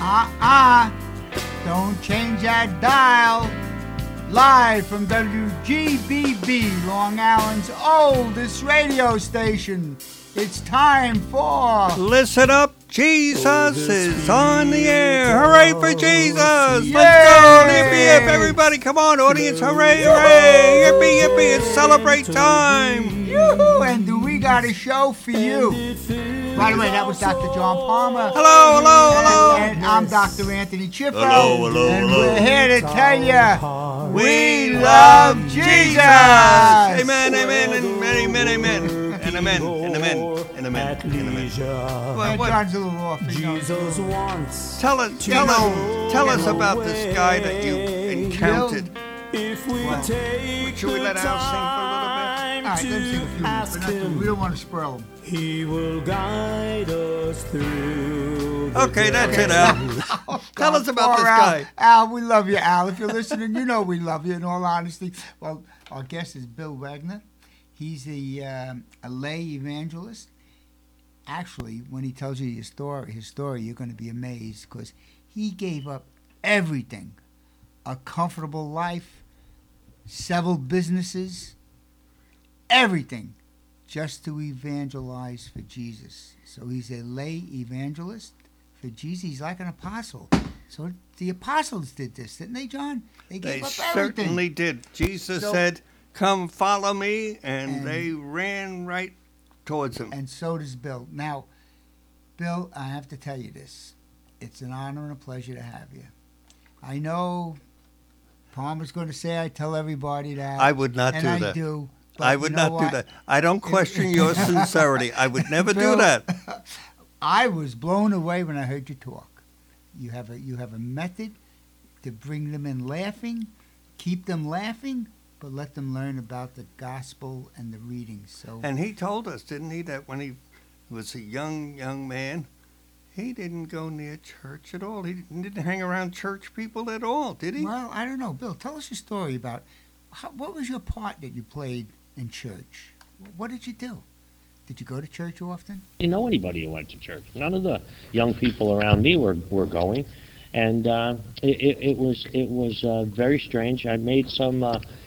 Don't change that dial. Live from WGBB, Long Island's oldest radio station. It's time for... Listen up, Jesus is on the air. Hooray for Jesus. Yay! Let's go. Yippee, yip, everybody. Come on, audience. Hooray, hooray. Yippee, yippee. It's celebrate time. Yoo-hoo, and do we got a show for you? By the way, that was Dr. John Palmer. Hello, hello, hello. And I'm Dr. Anthony Chippo. Hello, hello, and hello. we're here to tell you, we love Jesus. Amen, amen, and amen, amen. And amen, and amen, and amen, and amen. What? John's a little off. Jesus wants. Tell us about this guy that you encountered. If we take Should we let Al sing for a little bit? All right, let him sing a few minutes, but we don't want to spoil him. He will guide us through. Okay, that's it, Al. Tell us about this Al. guy. Al, we love you, Al. If you're listening, you know we love you, in all honesty. Well, our guest is Bill Wagner. He's a lay evangelist. Actually, when he tells you his story, you're going to be amazed because he gave up everything. A comfortable life, several businesses, everything, just to evangelize for Jesus. So he's a lay evangelist for Jesus. He's like an apostle. So the apostles did this, didn't they, John? They gave up everything. Certainly did. Jesus said, come follow me, and they ran right towards him. And so does Bill. Now, Bill, I have to tell you this. It's an honor and a pleasure to have you. I know Palmer's going to say I tell everybody that. I would not do that. And I do. I would not do that. I don't question your sincerity. I would never do that. I was blown away when I heard you talk. You have a method to bring them in laughing, keep them laughing, but let them learn about the gospel and the readings. So. And he told us, didn't he, that when he was a young man, he didn't go near church at all. He didn't hang around church people at all, did he? Well, I don't know. Bill, tell us your story about what was your part that you played in church? What did you do? Did you go to church often? I didn't know anybody who went to church. None of the young people around me were going, and it was very strange. I made some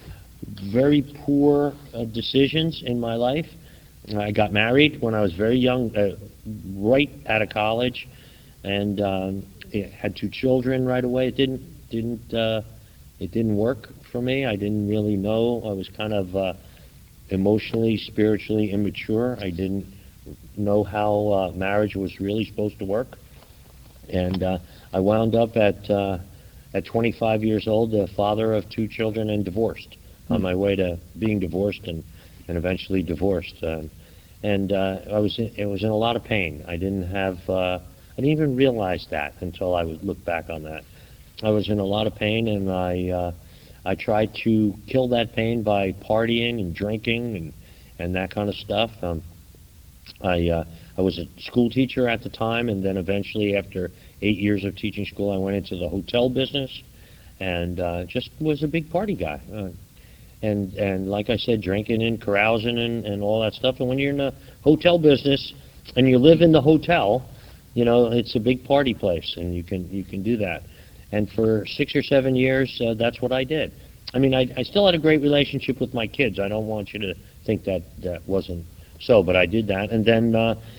very poor decisions in my life. I got married when I was very young, right out of college, and had 2 children right away. It didn't work for me. I didn't really know. I was kind of emotionally, spiritually immature. I didn't know how marriage was really supposed to work, and I wound up at 25 years old, the father of 2 children and divorced. On my way to being divorced and eventually divorced, and I was in a lot of pain. I didn't even realize that until I would look back on that. I was in a lot of pain, and I tried to kill that pain by partying and drinking and that kind of stuff. I was a school teacher at the time, and then eventually, after 8 years of teaching school, I went into the hotel business, and just was a big party guy. And like I said, drinking and carousing and all that stuff. And when you're in the hotel business and you live in the hotel, you know, it's a big party place, and you can do that. And for 6 or 7 years, that's what I did. I mean, I still had a great relationship with my kids. I don't want you to think that wasn't so, but I did that. And then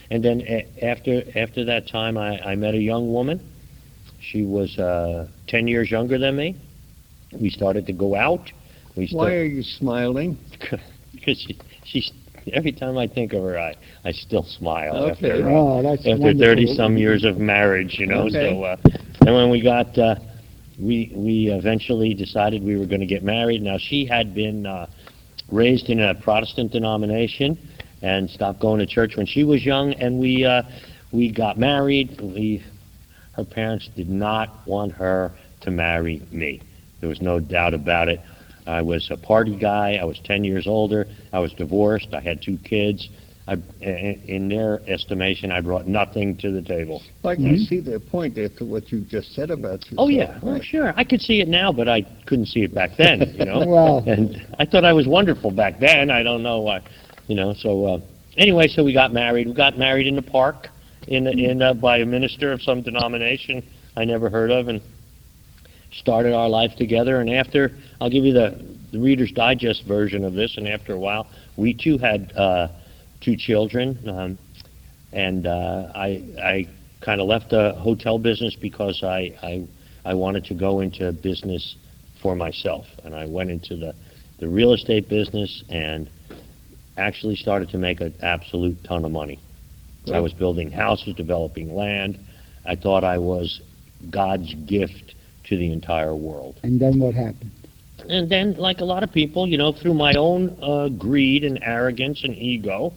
after that time, I met a young woman. She was 10 years younger than me. We started to go out. Why are you smiling? Because she's every time I think of her, I still smile. Okay. After 30-some years of marriage, you know. Okay. So, and when we got, we eventually decided we were going to get married. Now, she had been raised in a Protestant denomination and stopped going to church when she was young, and we got married. Her parents did not want her to marry me. There was no doubt about it. I was a party guy. I was 10 years older. I was divorced. I had 2 kids. In their estimation, I brought nothing to the table. I can see their point after what you just said about yourself. Oh, yeah. Right. Well, sure. I could see it now, but I couldn't see it back then, you know. Well. And I thought I was wonderful back then. I don't know why, you know. So anyway, so we got married. We got married in the park by a minister of some denomination. I never heard of, and started our life together. And after, I'll give you the Reader's Digest version of this, and after a while, we too had 2 children, and I kind of left the hotel business because I wanted to go into business for myself, and I went into the real estate business and actually started to make an absolute ton of money. I was building houses, developing land. I thought I was God's gift to the entire world. And then what happened? And then, like a lot of people, through my own greed and arrogance and ego,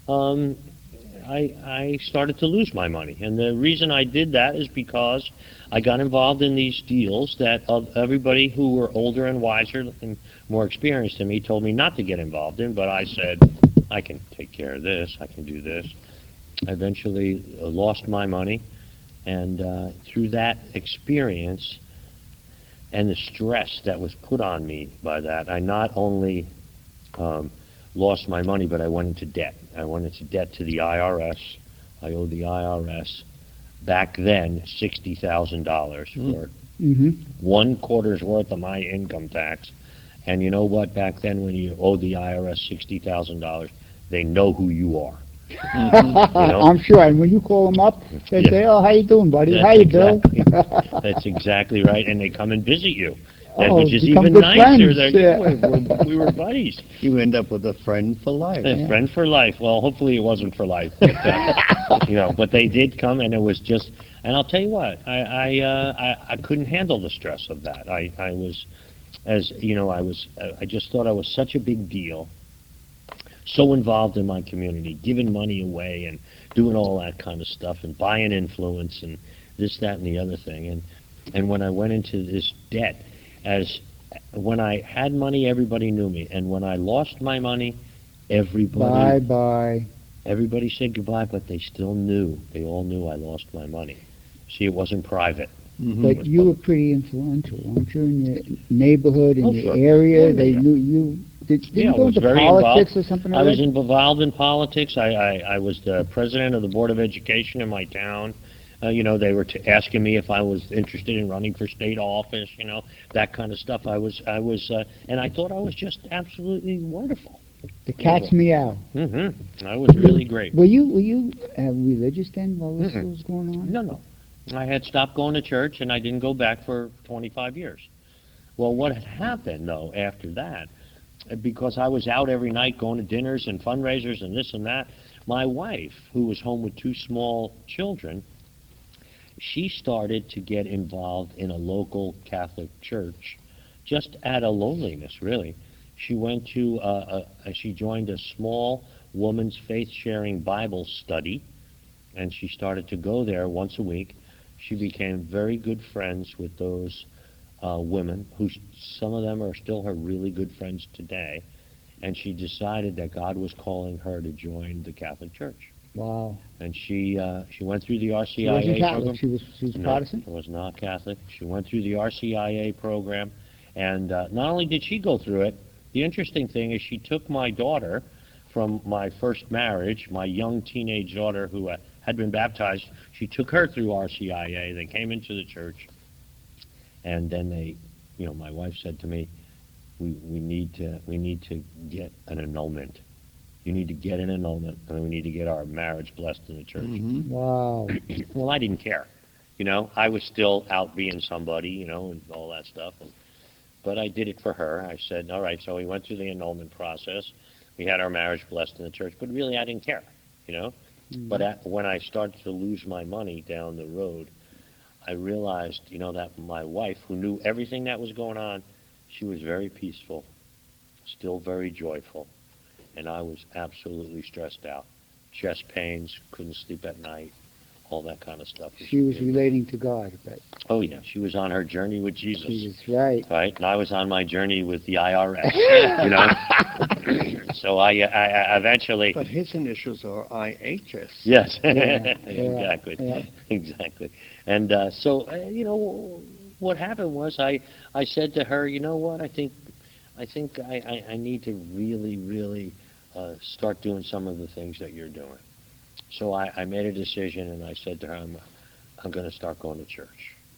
I started to lose my money. And the reason I did that is because I got involved in these deals that everybody who were older and wiser and more experienced than me told me not to get involved in, but I said, I can take care of this, I can do this. I eventually lost my money, and through that experience and the stress that was put on me by that, I not only lost my money, but I went into debt. I went into debt to the IRS. I owed the IRS back then $60,000 for 1 quarter's worth of my income tax. And you know what? Back then, when you owe the IRS $60,000, they know who you are. I'm sure. And when you call them up, they say, "Oh, how you doing, buddy? That's How you, Bill?" That's exactly right. And they come and visit you, which is become even good nicer. friends. We were buddies. You end up with a friend for life. A friend for life. Well, hopefully it wasn't for life. But, but they did come, and it was just. And I'll tell you what, I couldn't handle the stress of that. I was, I just thought I was such a big deal, so involved in my community, giving money away and doing all that kind of stuff and buying influence and this, that, and the other thing. And when I went into this debt, when I had money, everybody knew me. And when I lost my money, Bye-bye. Everybody said goodbye, but they still knew. They all knew I lost my money. See, it wasn't private. But you were pretty influential, weren't you, in your neighborhood, in Oh, your sure. area? Yeah, They yeah. knew you. Did Yeah, you I go was into very politics involved. or something I like was that? involved in politics. I was the president of the Board of Education in my town. They were asking me if I was interested in running for state office, that kind of stuff. I was, and I thought I was just absolutely wonderful. The cat's meow. I was really great. Were you religious then while this was going on? No. I had stopped going to church, and I didn't go back for 25 years. Well, what had happened, though, after that, because I was out every night going to dinners and fundraisers and this and that, my wife, who was home with 2 small children, she started to get involved in a local Catholic church, just out of loneliness, really. She went to, she joined a small woman's faith-sharing Bible study, and she started to go there once a week. She became very good friends with those women, who some of them are still her really good friends today, and she decided that God was calling her to join the Catholic Church. Wow. And she went through the RCIA She wasn't Catholic. program. She was No, Protestant? she was not Catholic. She went through the RCIA program, and not only did she go through it, the interesting thing is she took my daughter from my first marriage, my young teenage daughter who had been baptized. She took her through RCIA. They came into the church, and then my wife said to me, we need to get an annulment. You need to get an annulment, and we need to get our marriage blessed in the church. Wow. Well, I didn't care. I was still out being somebody, and all that stuff. But I did it for her. I said, all right, so we went through the annulment process. We had our marriage blessed in the church, but really I didn't care, But when I started to lose my money down the road, I realized, that my wife, who knew everything that was going on, she was very peaceful, still very joyful, and I was absolutely stressed out. Chest pains, couldn't sleep at night, all that kind of stuff. She was relating to God, right? Oh, yeah. She was on her journey with Jesus. Jesus, right. Right? And I was on my journey with the IRS, So I eventually... But his initials are IHS. Yes. Yeah, Exactly. yeah. Exactly. And what happened was I said to her, you know what, I think I need to really, really start doing some of the things that you're doing. So I made a decision, and I said to her, I'm going to start going to church.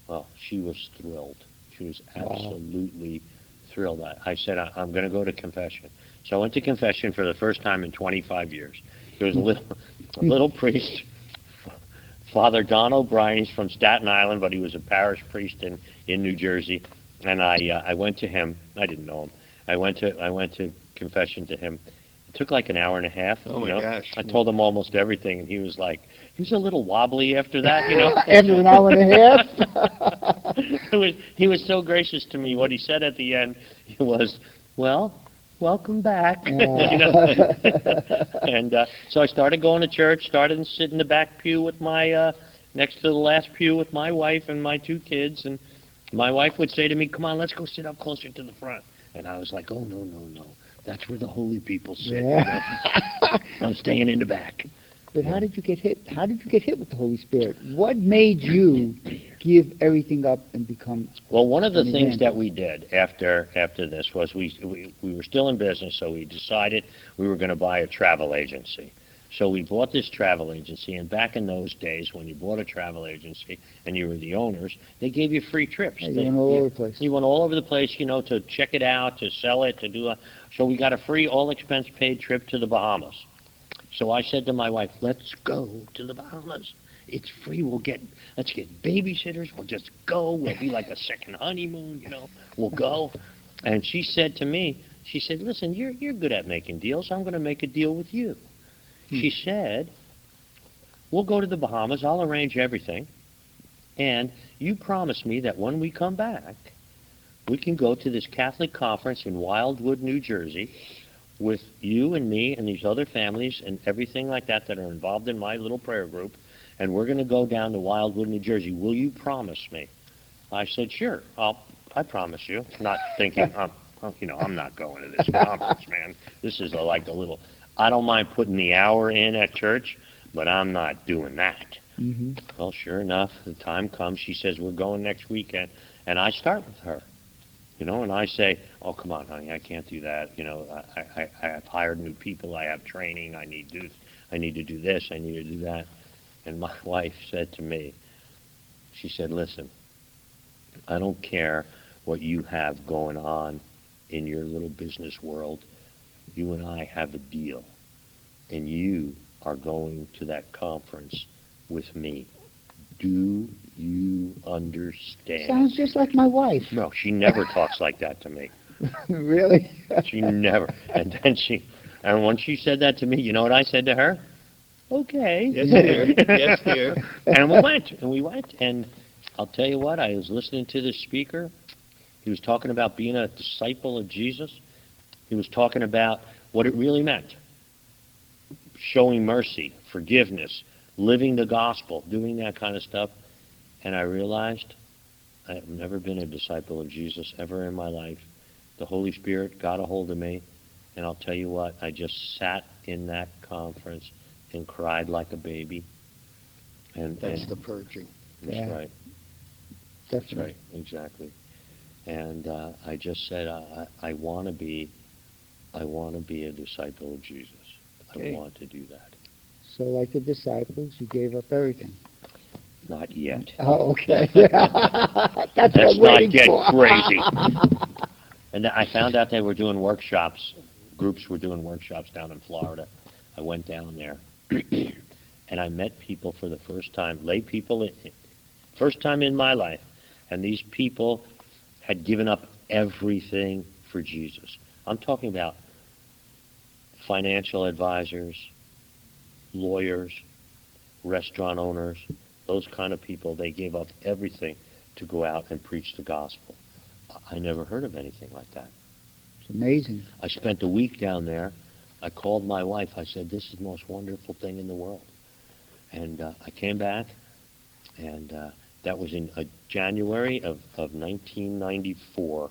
Well, she was thrilled. She was absolutely thrilled. I said, I'm going to go to confession. So I went to confession for the first time in 25 years. There was a little priest, Father Don O'Brien. He's from Staten Island, but he was a parish priest in New Jersey. And I went to him. I didn't know him. I went to confession to him. It took like an hour and a half. Oh, my gosh. I told him almost everything, and he was a little wobbly after that, After an hour and a half? He was so gracious to me. What he said at the end was, well, welcome back. And so I started going to church, started to sit in the back pew with my, next to the last pew with my wife and my 2 kids. And my wife would say to me, come on, let's go sit up closer to the front. And I was like, oh, no. That's where the holy people sit. Yeah. I'm staying in the back. But how did you get hit? How did you get hit with the Holy Spirit? What made you give everything up and become? Well, one of the things that we did after this was we were still in business, so we decided we were going to buy a travel agency. So we bought this travel agency, and back in those days, when you bought a travel agency and you were the owners, they gave you free trips. You went all over the place. You went all over the place, to check it out, to sell it, to do. So we got a free, all-expense-paid trip to the Bahamas. So I said to my wife, let's go to the Bahamas. It's free. Let's get babysitters. We'll just go. We'll be like a second honeymoon, We'll go. And she said to me, listen, you're good at making deals. I'm going to make a deal with you. She said, we'll go to the Bahamas. I'll arrange everything. And you promise me that when we come back, we can go to this Catholic conference in Wildwood, New Jersey, with you and me and these other families and everything like that are involved in my little prayer group, and we're going to go down to Wildwood, New Jersey. Will you promise me? I said, sure, I promise you. Not thinking, I'm not going to this conference, man. This is like a little, I don't mind putting the hour in at church, but I'm not doing that. Mm-hmm. Well, sure enough, the time comes. She says, we're going next weekend, and I start with her. And I say, oh, come on, honey, I can't do that. I have hired new people. I have training. I need to do this. I need to do that. And my wife said to me, she said, listen, I don't care what you have going on in your little business world. You and I have a deal, and you are going to that conference with me. Do you understand? Sounds just like my wife. No, she never talks like that to me. Really? She never. And when she said that to me, you know what I said to her? Okay. Yes, dear. Yes, dear. And we went. And I'll tell you what, I was listening to this speaker. He was talking about being a disciple of Jesus. He was talking about what it really meant. Showing mercy, forgiveness, living the gospel, doing that kind of stuff. And I realized I have never been a disciple of Jesus ever in my life. The Holy Spirit got a hold of me, and I'll tell you what, I just sat in that conference and cried like a baby. That's the purging. That's Yeah. right. Definitely. That's right, exactly. And I just said, I want to be a disciple of Jesus. Okay. I want to do that. So like the disciples, you gave up everything. Not yet. Oh, okay. That's what Let's I'm not waiting get for. crazy. And I found out they were doing workshops. Groups were doing workshops down in Florida. I went down there, and I met people for the first time, lay people, first time in my life. And these people had given up everything for Jesus. I'm talking about financial advisors, lawyers, restaurant owners, those kind of people. They gave up everything to go out and preach the gospel. I never heard of anything like that. It's amazing. I spent a week down there. I called my wife. I said, this is the most wonderful thing in the world. And I came back, and that was in January of 1994.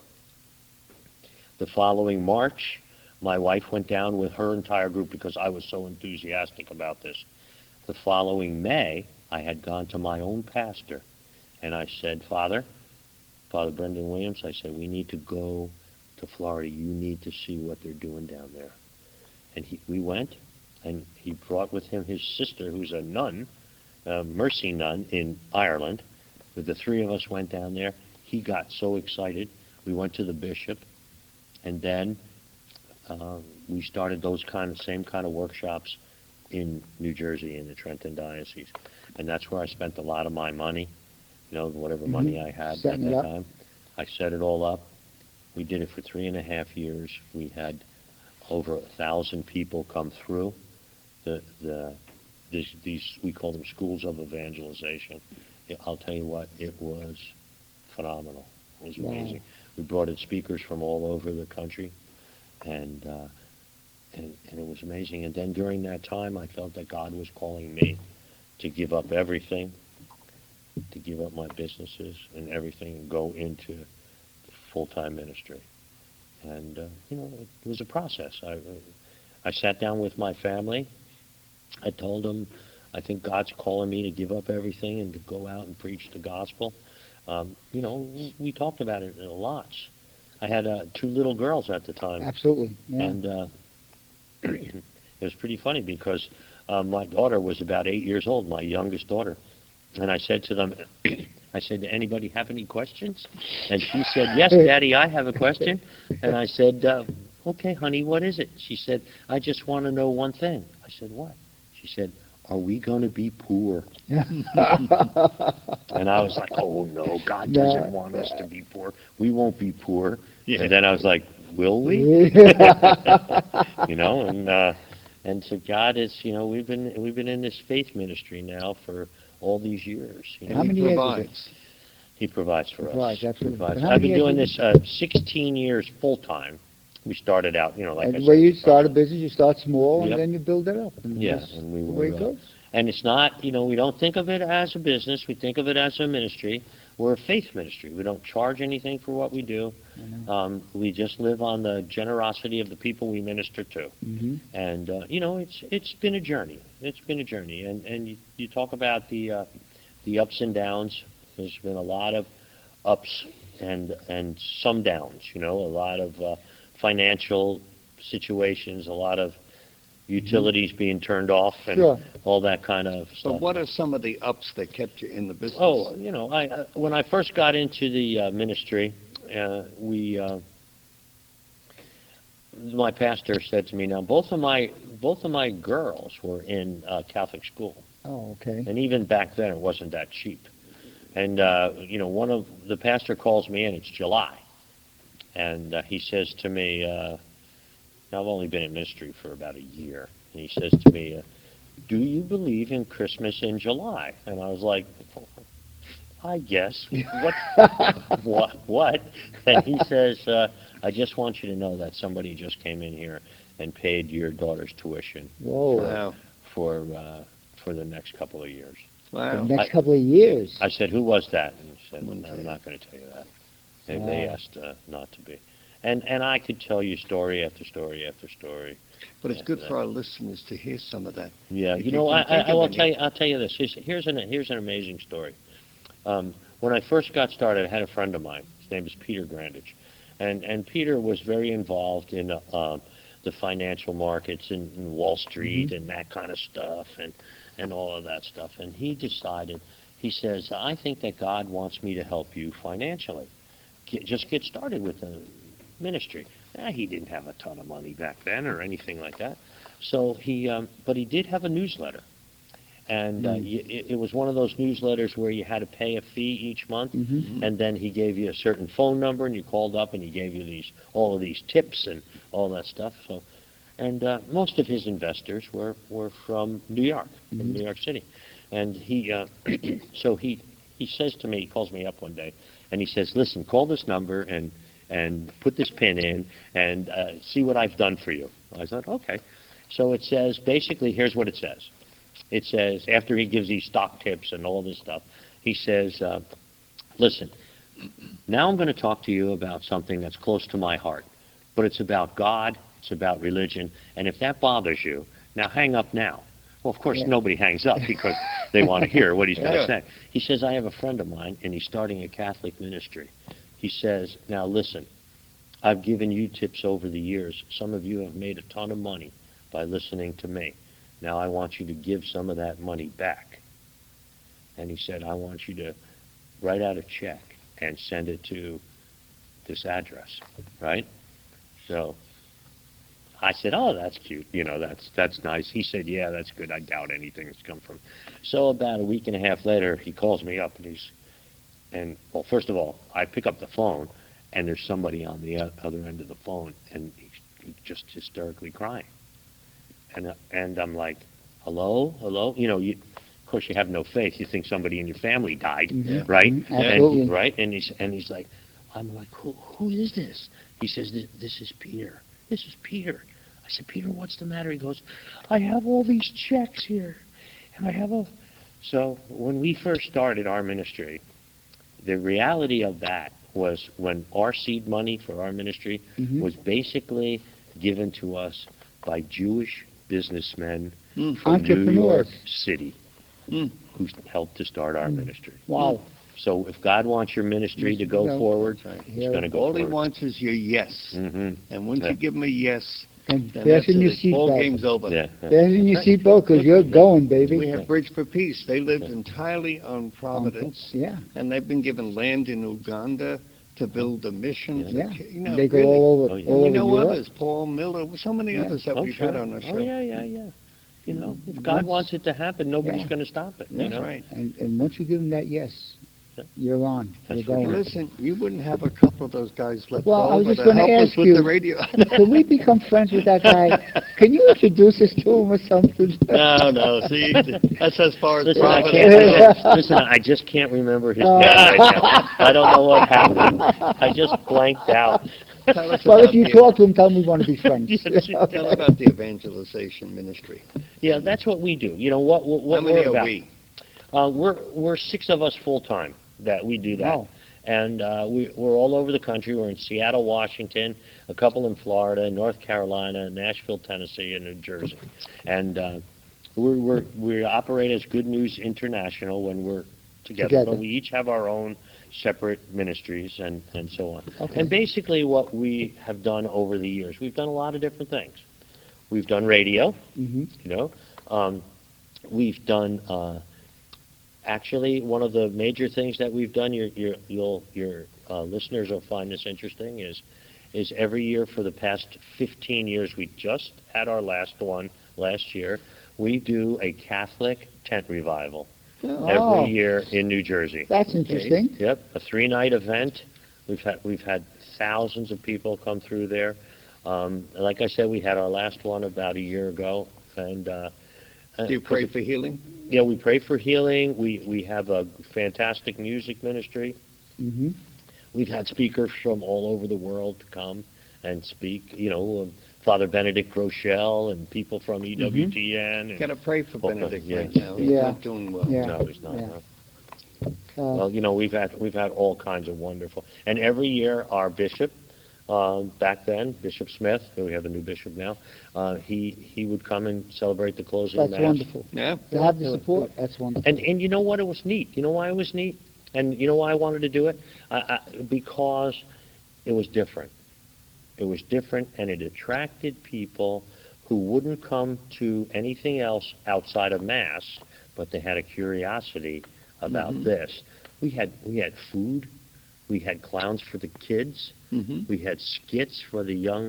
The following March, my wife went down with her entire group because I was so enthusiastic about this. The following May, I had gone to my own pastor, and I said, Father Brendan Williams, I said, we need to go to Florida. You need to see what they're doing down there. And we went, and he brought with him his sister, who's a nun, a Mercy nun in Ireland, But the three of us went down there. He got so excited. We went to the bishop, and then we started those same kind of workshops in New Jersey in the Trenton Diocese, and that's where I spent a lot of my money. Whatever money I had at that time, I set it all up. We did it for 3.5 years. We had over 1,000 people come through these we call them schools of evangelization. I'll tell you what, it was phenomenal. It was amazing. We brought in speakers from all over the country, and it was amazing. And then during that time, I felt that God was calling me to give up everything, to give up my businesses and everything, and go into full-time ministry. And it was a process. I sat down with my family. I told them, I think God's calling me to give up everything and to go out and preach the gospel. We talked about it a lot. I had 2 little girls at the time. Absolutely. Yeah. And it was pretty funny because my daughter was about 8 years old, my youngest daughter. And I said to them, I said, anybody have any questions? And she said, yes, Daddy, I have a question. And I said, okay, honey, what is it? She said, I just want to know one thing. I said, what? She said, are we going to be poor? And I was like, oh, no, God doesn't want us to be poor. We won't be poor. Yeah. And then I was like, will we? And so God is, we've been in this faith ministry now for all these years. How many years is it? He provides for us. Absolutely. I've been doing this 16 years full time. We started out, like I said. Where you start a business, you start small, and Yep. then you build it up. And Yeah, that's and we the way it were. goes. And it's not, we don't think of it as a business. We think of it as a ministry. We're a faith ministry. We don't charge anything for what we do. We just live on the generosity of the people we minister to. Mm-hmm. And it's been a journey. It's been a journey. And you talk about the ups and downs. There's been a lot of ups and some downs. A lot of financial situations, a lot of utilities being turned off, and all that kind of stuff. So what are some of the ups that kept you in the business? Oh, when I first got into the ministry, my pastor said to me, now both of my girls were in Catholic school. Oh, okay. And even back then, it wasn't that cheap. And one of the pastor calls me in. It's July, and he says to me, I've only been in ministry for about a year, and he says to me, do you believe in Christmas in July? And I was like, I guess. What? And he says, I just want you to know that somebody just came in here and paid your daughter's tuition. Whoa. Wow. For the next couple of years. The Wow. next couple of years. I said, who was that? And he said, Wouldn't I'm say. not going to tell you that. They asked not to be. And I could tell you story after story after story. But it's good for our listeners to hear some of that. Yeah, If you you know, can think I of will any. tell you. I'll tell you this. Here's an amazing story. When I first got started, I had a friend of mine. His name is Peter Grandage, and Peter was very involved in the financial markets in Wall Street and that kind of stuff, and all of that stuff. And he decided. He says, I think that God wants me to help you financially. Just get started with the ministry. He didn't have a ton of money back then or anything like that. So but he did have a newsletter. And it was one of those newsletters where you had to pay a fee each month, and then he gave you a certain phone number, and you called up, and he gave you all of these tips and all that stuff. So, and most of his investors were from New York, from New York City. And he so he says to me, he calls me up one day, and he says, listen, call this number and put this pin in and see what I've done for you. I thought, okay. So it says, basically, here's what it says. It says, after he gives these stock tips and all this stuff, he says, listen, now I'm going to talk to you about something that's close to my heart, but it's about God, it's about religion, and if that bothers you, now hang up now. Well, of course, nobody hangs up because they want to hear what he's going to say. He says, I have a friend of mine, and he's starting a Catholic ministry. He says, now listen, I've given you tips over the years. Some of you have made a ton of money by listening to me. Now I want you to give some of that money back. And he said, I want you to write out a check and send it to this address, right? So I said, oh, that's cute. That's nice. He said, yeah, that's good. I doubt anything's come from. So about a week and a half later, he calls me up well, first of all, I pick up the phone and there's somebody on the other end of the phone and he's just hysterically crying. And I'm like, hello? Of course, you have no faith. You think somebody in your family died, right? Absolutely. Right? And he's like, I'm like, who is this? He says, this is Peter. This is Peter. I said, Peter, what's the matter? He goes, I have all these checks here, and I have a. So when we first started our ministry, the reality of that was when our seed money for our ministry was basically given to us by Jewish businessmen from New York City who helped to start our ministry. Wow. So if God wants your ministry to go forward, it's going to go All forward. he wants is your yes. And once you give him a yes, And then that's fasten your it. Ball seatbelt. game's over. Yeah. Fasten your seatbelt because you're going, baby. We have Bridge for Peace. They lived entirely on Providence, Yeah. and they've been given land in Uganda to build a mission. Yeah. You know, They go really. all over, Oh, yeah. all We over know Europe. others, Paul Miller, so many others that we've had on our show. Oh, yeah. If God wants it to happen, nobody's Yeah. going to stop it. That's right. And once you give them that yes, you're on. That's You're going. Listen, you wouldn't have a couple of those guys left Well, I was over just to gonna help us ask with you. the radio. Can we become friends with that guy? Can you introduce us to him or something? No, see, that's as far as Listen, I Providence. listen, I just can't remember his Oh. name right now. I don't know what happened. I just blanked out. Tell us Well, about if you the- talk to him, tell him we want to be friends. Tell about the evangelization ministry. Yeah, that's what we do. You know what How many we're are about. we? We're 6 of us full time that we do that. Wow. And we're all over the country. We're in Seattle, Washington, a couple in Florida, North Carolina, Nashville, Tennessee, and New Jersey. And we operate as Good News International when we're together. But we each have our own separate ministries and so on. Okay. And basically what we have done over the years, we've done a lot of different things. We've done radio, we've done actually, one of the major things that we've done, your listeners will find this interesting, is every year for the past 15 years, we just had our last one last year, we do a Catholic tent revival every year in New Jersey. That's interesting. Yep, a 3-night event. We've had thousands of people come through there. Like I said, we had our last one about a year ago, and Do you pray for healing? yeah, we pray for healing. We have a fantastic music ministry. Mm-hmm. We've had speakers from all over the world to come and speak. Father Benedict Rochelle and people from EWTN. You got to pray for Benedict yeah. right now. He's Yeah. not doing well. Yeah. No, he's not. Yeah. no. Well, we've had all kinds of wonderful. And every year, our bishop, back then, Bishop Smith, we have a new bishop now, he would come and celebrate the closing That's mass. wonderful. Yeah. To have the support, that's wonderful. And you know what? It was neat. You know why it was neat? And you know why I wanted to do it? Because it was different. It was different, and it attracted people who wouldn't come to anything else outside of Mass, but they had a curiosity about this. We had food. We had clowns for the kids. We had skits for the young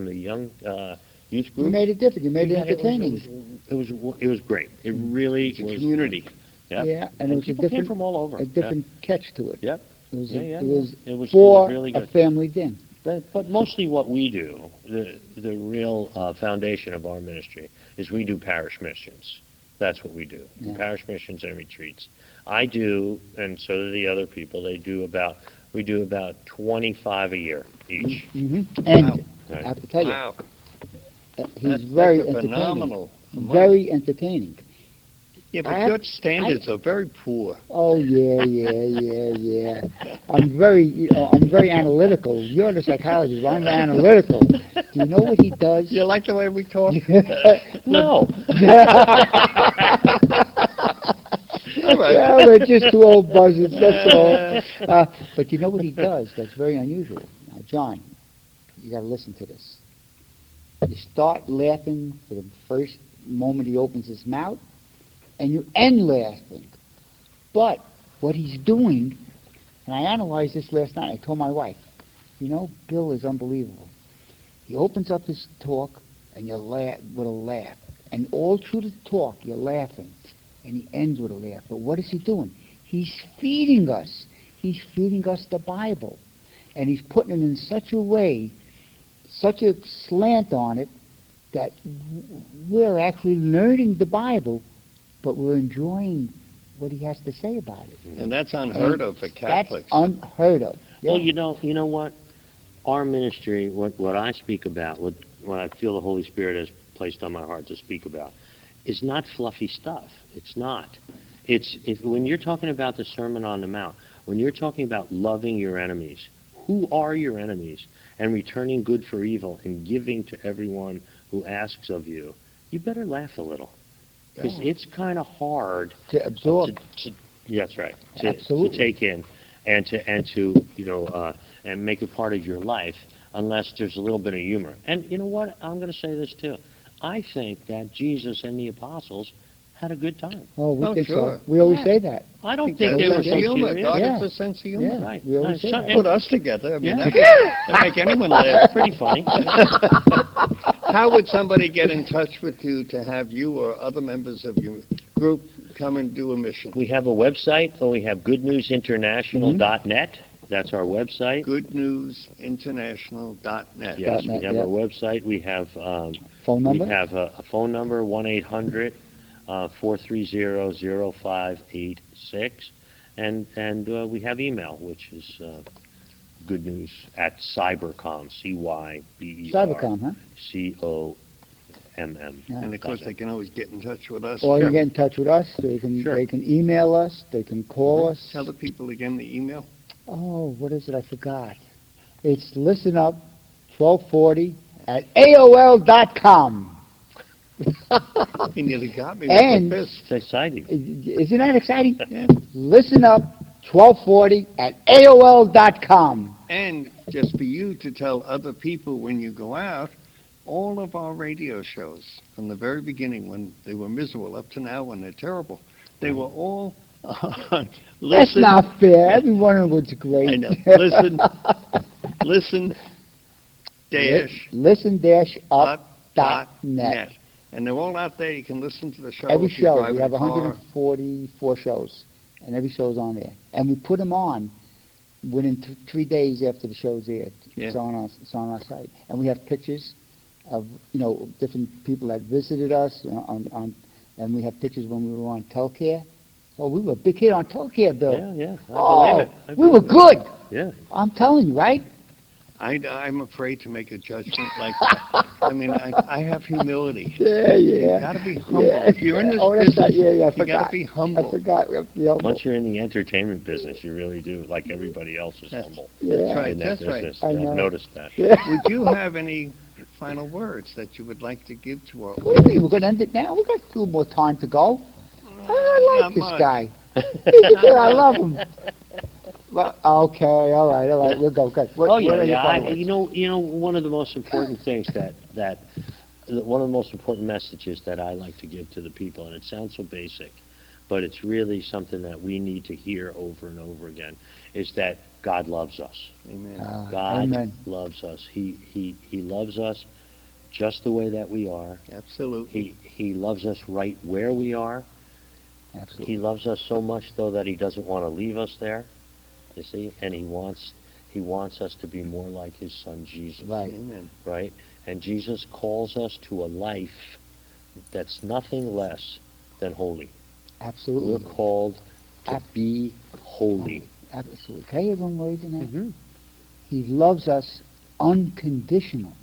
youth You group. made it different. You made it Yeah, entertaining. It was great. It really It's a was. community. Yep. Yeah, and it was a people came different, from all over. a different catch to it. Yep. It was, Yeah, yeah, it was It was for really a good. family din. But mostly what we do, the real foundation of our ministry, is we do parish missions. That's what we do. Yeah. Parish missions and retreats. I do, and so do the other people. We do about 25 a year each. Mm-hmm. And Wow. I have to tell you, Wow. he's very That's a entertaining. phenomenal amount. Very entertaining. Yeah, but I- your standards are very poor. Oh yeah. I'm very analytical. You're the psychologist. I'm analytical. Do you know what he does? You like the way we talk? No. All right. Well, we're just two old buzzards, that's all. But you know what he does that's very unusual? Now, John, you got to listen to this. You start laughing for the first moment he opens his mouth, and you end laughing. But what he's doing And I analyzed this last night. I told my wife, you know, Bill is unbelievable. He opens up his talk, and you laugh with a laugh. And all through the talk, you're laughing. And he ends with a laugh. But what is he doing? He's feeding us. He's feeding us the Bible. And he's putting it in such a way, such a slant on it, that we're actually learning the Bible, but we're enjoying what he has to say about it. And that's unheard of for Catholics. That's unheard of. Yeah. Well, you know what? Our ministry, what I speak about, what I feel the Holy Spirit has placed on my heart to speak about, is not fluffy stuff. It's not. It's when you're talking about the Sermon on the Mount, when you're talking about loving your enemies, who are your enemies, and returning good for evil and giving to everyone who asks of you, you better laugh a little. Because it's kind of hard To absorb. yeah, that's right. Absolutely. To take in and to and make it part of your life, unless there's a little bit of humor. And you know what? I'm going to say this too. I think that Jesus and the apostles had a good time. Oh, we Oh, think sure. so. We always Yeah. say that. I don't There's think they a were sense so of humor. serious. God Yeah. has a sense of humor. Yeah. Right. We always say So- that. Put us together. I mean, Yeah. that'd make anyone laugh. Pretty funny. How would somebody get in touch with you to have you or other members of your group come and do a mission? We have a website. We have goodnewsinternational.net. That's our website. goodnewsinternational.net. Yes, .net, we have yeah. our website. We have Phone number? We have a phone number, 1-800-430-0586. And we have email, which is goodnews@cybercom, Cybercom, huh? CYBERCOMM. Yeah. And of course, they can always get in touch with us. Or you can get in touch with us. They can Sure. they can email us. They can call us. Tell the people again the email. Oh, what is it? I forgot. It's listenup1240 at AOL.com. He nearly got me And- with this. It's exciting. Isn't that exciting? Yeah. Listenup1240 at AOL.com. And just for you to tell other people when you go out, all of our radio shows, from the very beginning when they were miserable up to now when they're terrible, they were all on That's not fair. Every one of them was great. I know. Listen dash Listen-up.net. And they're all out there. You can listen to the show. Every if you show. drive We in have a car. 144 shows, and every show's on there. And we put them on within 3 days after the show's aired. Yeah. It's on our site. And we have pictures of, different people that visited us, and we have pictures when we were on Telcare. Oh, we were a big hit on Telcare, Bill. Yeah. I Oh, believe it. we were good. Yeah. I'm telling you, right? I'm afraid to make a judgment like that. I mean, I have humility. Yeah. You got to be humble. Yeah. If you're in this Oh, that's business, right. Yeah, I you got forgot. to be I humble. forgot. Yeah. Once you're in the entertainment business, you really do, like everybody else, is humble Yeah. right. in that That's right. business. I I've know. noticed that. Yeah. Would you have any final words that you would like to give to our What do you mean? We're going to end it now? We've got a little more time to go. I like Not this much. guy. He's a good. I love him. Well, okay, all right. We'll go. Good. What Oh are yeah, your yeah. final words? You know, one of the most important things one of the most important messages that I like to give to the people, and it sounds so basic, but it's really something that we need to hear over and over again, is that God loves us. Amen. God Amen. loves us. He loves us just the way that we are. Absolutely. He loves us right where we are. Absolutely. He loves us so much, though, that he doesn't want to leave us there. You see, and he wants us to be more like his son Jesus. Right. Amen. Right? And Jesus calls us to a life that's nothing less than holy. Absolutely. We're called to be holy. Absolutely. Can I hear one word in that? Mm-hmm. He loves us unconditionally.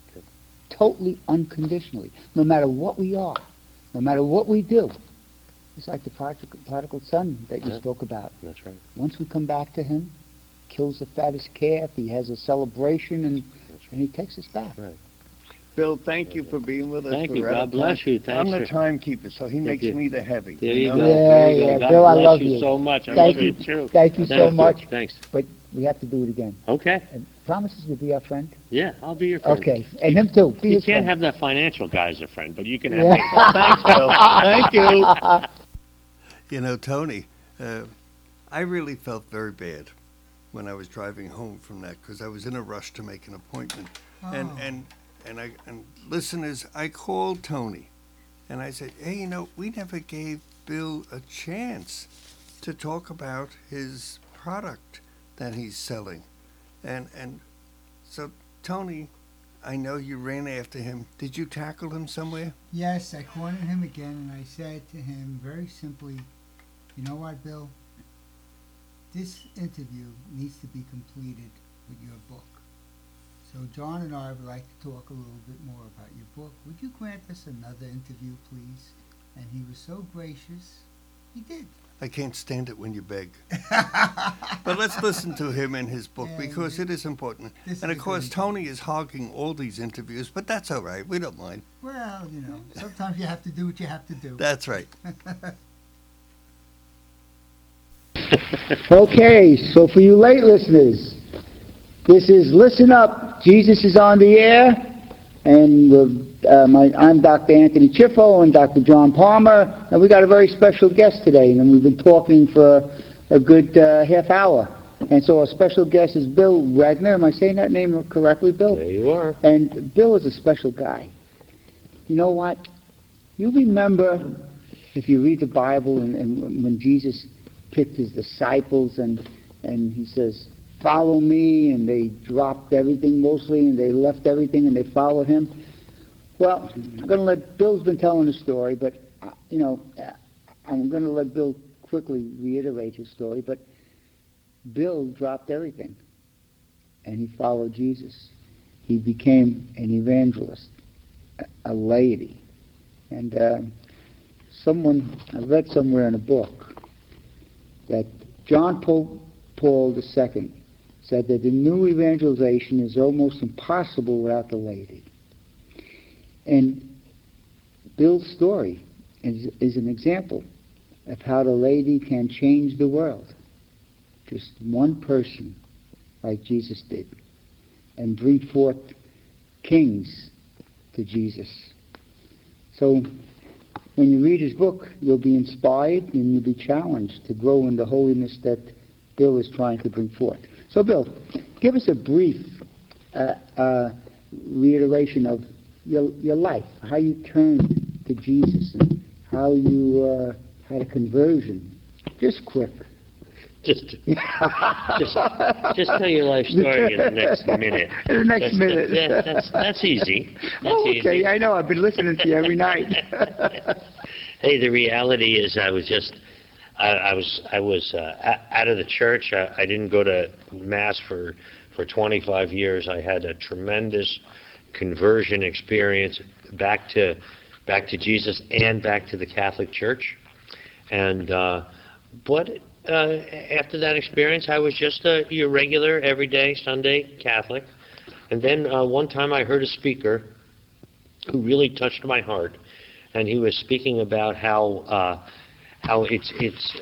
Totally unconditionally. No matter what we are. No matter what we do. It's like the prodigal son that you Yeah. spoke about. That's right. Once we come back to him, kills the fattest calf, he has a celebration, and he takes us back. Right. Bill, thank you for being with us. Thank you. We're out God of bless time. you. Thanks I'm the for- timekeeper, so he makes you. me the heavy. There you know? go. Yeah, There you go. yeah. God Bill, I bless love you you. so much. I Thank love you. you too. Thank you so Thank much. Thanks. But we have to do it again. Okay. And promises to be our friend. Yeah, I'll be your friend. Okay. And him too. Be You his can't friend. have that financial guy as a friend, but you can have Yeah. me. Thanks, Bill. Thank you. You know, Tony, I really felt very bad when I was driving home from that because I was in a rush to make an appointment. And listeners, I called Tony, and I said, hey, we never gave Bill a chance to talk about his product that he's selling. And so, Tony, I know you ran after him. Did you tackle him somewhere? Yes, I cornered him again, and I said to him very simply, you know what, Bill? This interview needs to be completed with your book. So John and I would like to talk a little bit more about your book. Would you grant us another interview, please? And he was so gracious. He did. I can't stand it when you beg. But let's listen to him and his book because it is important. And of course, Tony is hogging all these interviews, but that's all right. We don't mind. Well, sometimes you have to do what you have to do. That's right. Okay, so for you late listeners, this is Listen Up. Jesus is on the air, and I'm Dr. Anthony Chiffo and Dr. John Palmer, and we got a very special guest today, and we've been talking for a good half hour. And so our special guest is Bill Wagner. Am I saying that name correctly, Bill? There you are. And Bill is a special guy. You know what? You remember, if you read the Bible, and when Jesus picked his disciples, and he says, follow me, and they dropped everything mostly, and they left everything, and they followed him. Well, I'm going to let, Bill's been telling the story, but, I'm going to let Bill quickly reiterate his story, but Bill dropped everything, and he followed Jesus. He became an evangelist, a laity. And I read somewhere in a book that John Paul II said that the new evangelization is almost impossible without the laity. And Bill's story is an example of how the laity can change the world. Just one person, like Jesus did, and bring forth kings to Jesus. So when you read his book, you'll be inspired and you'll be challenged to grow in the holiness that Bill is trying to bring forth. So, Bill, give us a brief reiteration of your life, how you turned to Jesus, and how you had a conversion. Just quick. Just tell your life story in the next minute. In the next minute. That's easy. Okay, easy. I know. I've been listening to you every night. Hey, the reality is, I was out of the church. I didn't go to Mass for 25 years. I had a tremendous conversion experience back to Jesus and back to the Catholic Church. And but after that experience, I was just your regular, everyday, Sunday Catholic. And then one time I heard a speaker who really touched my heart, and he was speaking about how it's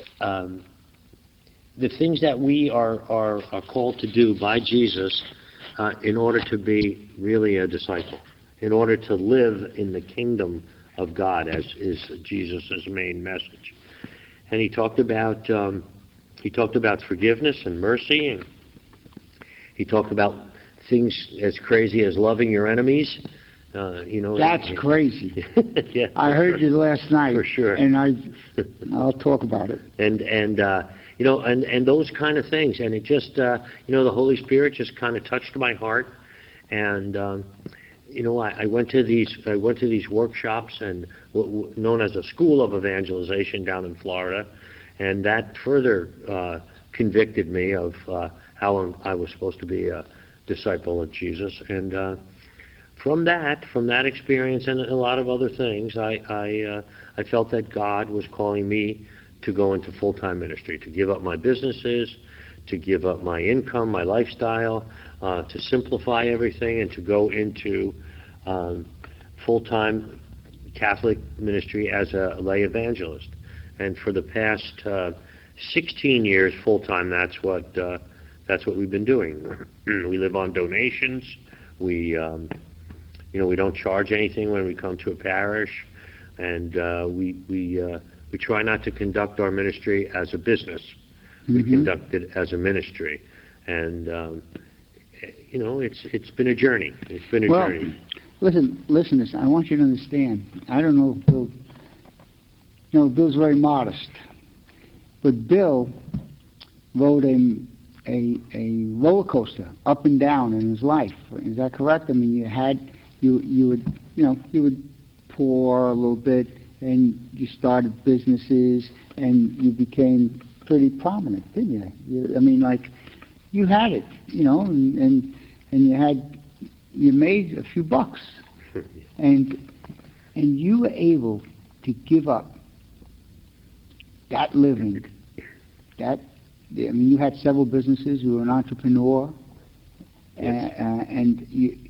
the things that we are called to do by Jesus in order to be really a disciple, in order to live in the kingdom of God, as is Jesus' main message. And he talked about forgiveness and mercy, and he talked about things as crazy as loving your enemies. That's crazy. Yeah, I heard you last night. For sure. And I'll talk about it. And those kind of things. And it just, the Holy Spirit just kind of touched my heart. And, I went to these workshops and known as the School of Evangelization down in Florida. And that further convicted me of how I was supposed to be a disciple of Jesus. And from that experience and a lot of other things, I felt that God was calling me to go into full-time ministry, to give up my businesses, to give up my income, my lifestyle, to simplify everything, and to go into full-time Catholic ministry as a lay evangelist. And for the past 16 years, full-time, that's what we've been doing. We live on donations. We don't charge anything when we come to a parish, and we try not to conduct our ministry as a business. We conduct it as a ministry, And it's been a journey. It's been a journey. Listen, I want you to understand. I don't know if Bill. Bill's very modest, but Bill rode a roller coaster up and down in his life. Is that correct? I mean, you would pour a little bit, and you started businesses, and you became pretty prominent, didn't you? You had it, and you made a few bucks, and you were able to give up that living, you had several businesses. You were an entrepreneur, Yes. And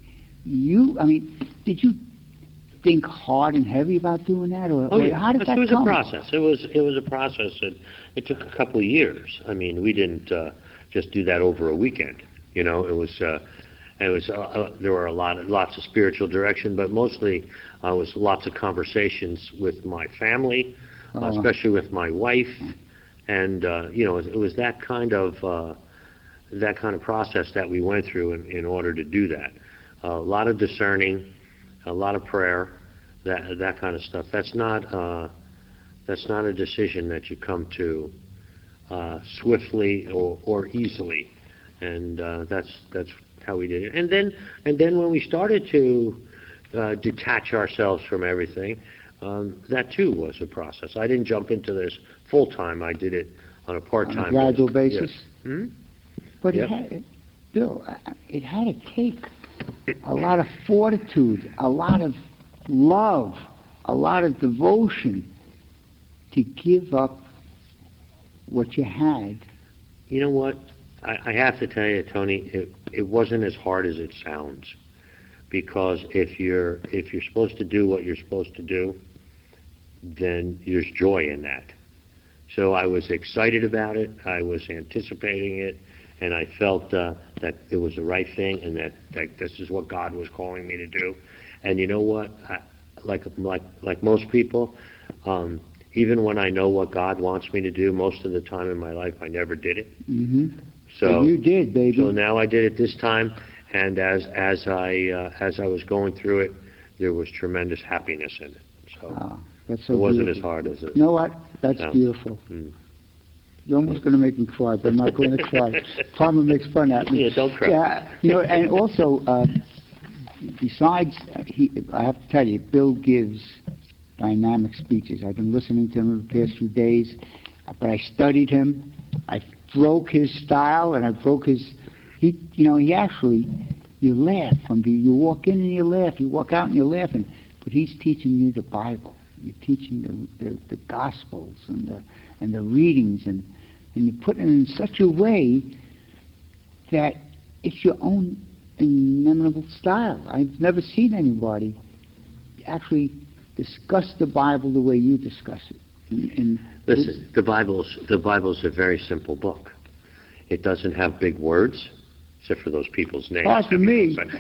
did you think hard and heavy about doing that, or how did that come? It was a process. It was a process, and it took a couple of years. I mean, we didn't just do that over a weekend. There were lots of spiritual direction, but mostly it was lots of conversations with my family, especially with my wife. And it was that kind of process that we went through in order to do that. A lot of discerning, a lot of prayer, that kind of stuff. That's not a decision that you come to swiftly or easily, and that's how we did it. And then when we started to detach ourselves from everything. That too was a process. I didn't jump into this full time. I did it on a part-time on a gradual basis. Yes. Hmm? But Yep. it had to take a lot of fortitude, a lot of love, a lot of devotion to give up what you had. You know what? I have to tell you, Tony, it wasn't as hard as it sounds. Because if you're supposed to do what you're supposed to do, then there's joy in that. So I was excited about it. I was anticipating it, and I felt that it was the right thing, and that this is what God was calling me to do. And you know what? Like most people, even when I know what God wants me to do, most of the time in my life I never did it. Mm-hmm. So you did, baby. So now I did it this time. And as I was going through it, there was tremendous happiness in it. So that's so it wasn't beautiful. as hard as it. You know what? That's No. beautiful. Mm. You're almost going to make me cry, but I'm not going to cry. Palmer makes fun at me. Yeah, don't cry. Yeah, and also, besides, I have to tell you, Bill gives dynamic speeches. I've been listening to him the past few days, but I studied him. I broke his style, and I broke his. He actually, you laugh. You walk in and you laugh. You walk out and you're laughing. But he's teaching you the Bible. You're teaching the Gospels and the readings, and you put it in such a way that it's your own inimitable style. I've never seen anybody actually discuss the Bible the way you discuss it. Listen, the Bible's a very simple book. It doesn't have big words. Except for those people's names. Apart from me. But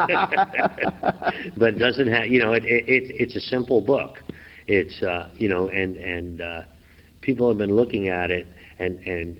it doesn't have, it's a simple book. It's, and people have been looking at it, and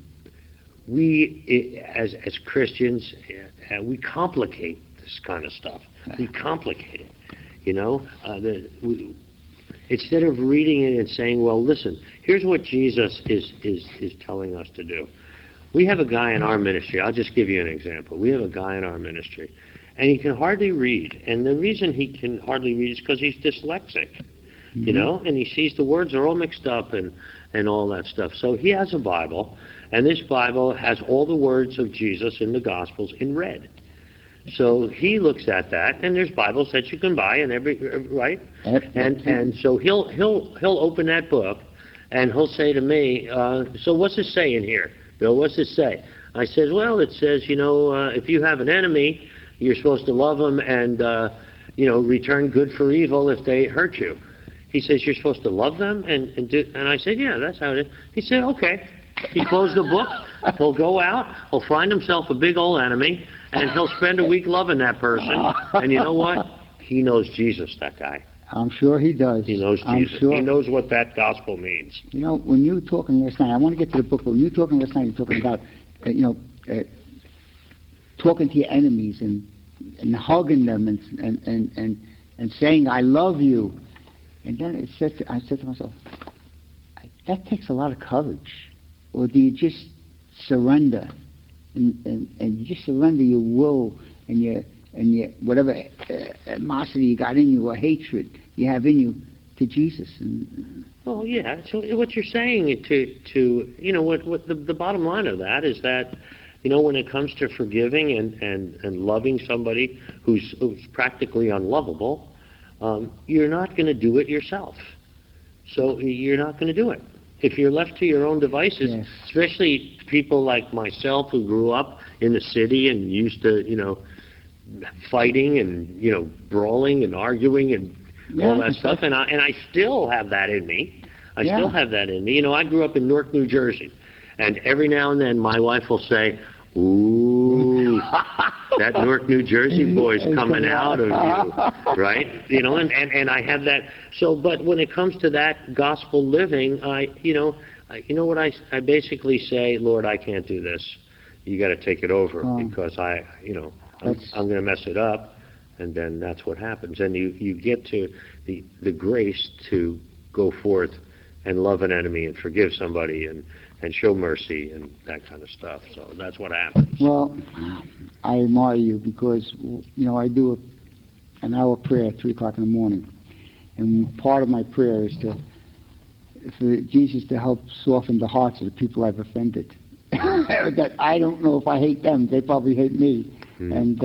we as Christians, we complicate this kind of stuff. We complicate it, instead of reading it and saying, well, listen, here's what Jesus is telling us to do. We have a guy in our ministry. I'll just give you an example. We have a guy in our ministry, and he can hardly read. And the reason he can hardly read is because he's dyslexic, and he sees the words are all mixed up and all that stuff. So he has a Bible, and this Bible has all the words of Jesus in the Gospels in red. So he looks at that, and there's Bibles that you can buy, and right? And so he'll open that book, and he'll say to me, so what's it say in here? Bill, what's it say? I said, well, it says, if you have an enemy, you're supposed to love them and, return good for evil if they hurt you. He says, you're supposed to love them? And I said, yeah, that's how it is. He said, okay. He closed the book. He'll go out. He'll find himself a big old enemy, and he'll spend a week loving that person. And you know what? He knows Jesus, that guy. I'm sure he does. He knows Jesus. Sure. He knows what that gospel means. When you were talking last night, I want to get to the book, but when you were talking last night, you were talking about, talking to your enemies and hugging them and saying, I love you. And then I said to myself, that takes a lot of courage. Or do you just surrender? And you just surrender your will and your whatever animosity you got in you or hatred you have in you to Jesus. Well, yeah. So what you're saying to what the bottom line of that is that, when it comes to forgiving and loving somebody who's practically unlovable, you're not going to do it yourself. So you're not going to do it. If you're left to your own devices, yes. Especially people like myself who grew up in the city and used to, fighting and, brawling and arguing and all that stuff, and I still have that in me. I still have that in me. I grew up in Newark, New Jersey, and every now and then my wife will say, ooh, that Newark, New Jersey boy's coming out of you, right? And I have that. So, but when it comes to that gospel living, I basically say, Lord, I can't do this. You got to take it over because I'm going to mess it up, and then that's what happens. And you get to the grace to go forth and love an enemy and forgive somebody and show mercy and that kind of stuff. So that's what happens. Well, I admire you because, I do an hour prayer at 3 o'clock in the morning. And part of my prayer is for Jesus to help soften the hearts of the people I've offended. That I don't know if I hate them. They probably hate me. And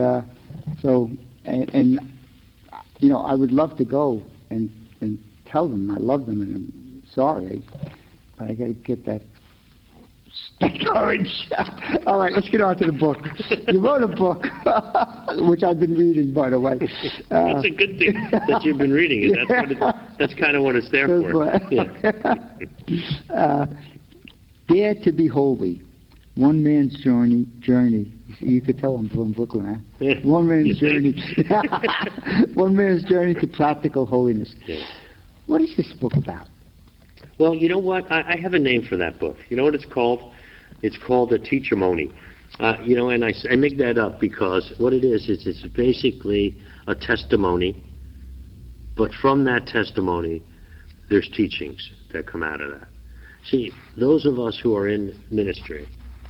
I would love to go and tell them I love them and I'm sorry. But I got to get that courage. All right, let's get on to the book. You wrote a book, which I've been reading, by the way. That's a good thing that you've been reading it. That's kind of what it's there for. Yeah. Dare to be holy. One man's journey. You could tell I'm from Brooklyn, huh? Yeah. One man's journey. One man's journey to practical holiness. Yeah. What is this book about? Well, you know what? I have a name for that book. You know what it's called? It's called a Teachermony. And I make that up because what it is it's basically a testimony, but from that testimony, there's teachings that come out of that. See, those of us who are in ministry,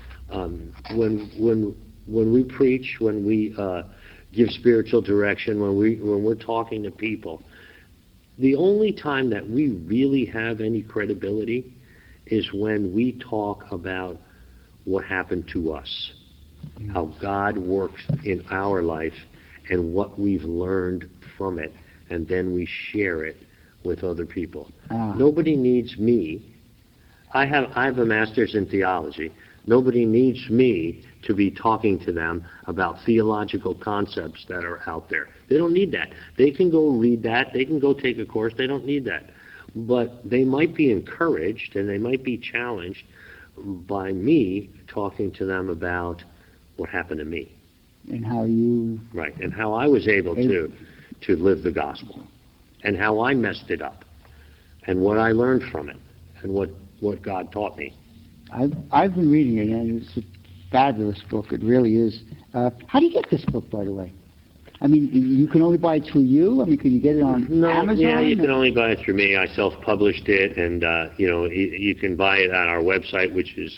when we preach, when we give spiritual direction, when we're talking to people, the only time that we really have any credibility is when we talk about what happened to us, how God works in our life, and what we've learned from it, and then we share it with other people. Nobody needs me. I have a master's in theology. Nobody needs me to be talking to them about theological concepts that are out there. They don't need that. They can go read that. They can go take a course. They don't need that. But they might be encouraged and they might be challenged by me talking to them about what happened to me. And how you... Right, and how I was able to live the gospel. And how I messed it up. And what I learned from it. And what God taught me. I've been reading it, and it's a fabulous book. It really is. How do you get this book, by the way? I mean, you can only buy it through you? I mean, can you get it on Amazon? Yeah, you can only buy it through me. I self-published it, and, you can buy it on our website, which is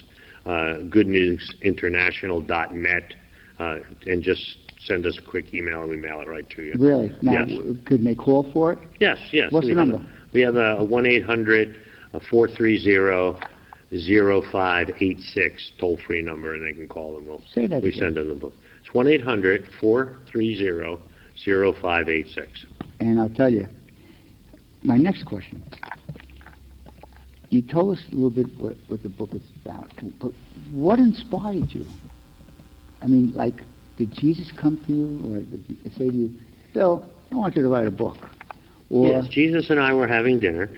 goodnewsinternational.net, and just send us a quick email, and we mail it right to you. Really? Now, yes. Could they call for it? Yes. What's the number? We have a 1-800-430-0586 toll-free number, and they can call them. Say that we again. send them the book. It's 1-800-430-0586. And I'll tell you, my next question. You told us a little bit what the book is about, but what inspired you? I mean, like, did Jesus come to you, or did he say to you, Bill, I want you to write a book? Or... Yes, Jesus and I were having dinner.